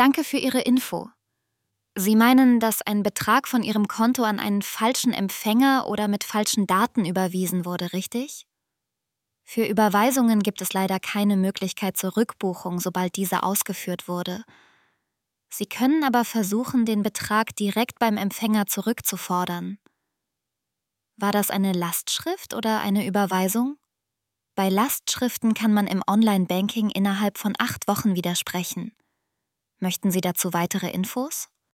Danke für Ihre Info. Sie meinen, dass ein Betrag von Ihrem Konto an einen falschen Empfänger oder mit falschen Daten überwiesen wurde, richtig? Für Überweisungen gibt es leider keine Möglichkeit zur Rückbuchung, sobald diese ausgeführt wurde. Sie können aber versuchen, den Betrag direkt beim Empfänger zurückzufordern. War das eine Lastschrift oder eine Überweisung? Bei Lastschriften kann man im Online-Banking innerhalb von 8 Wochen widersprechen. Möchten Sie dazu weitere Infos?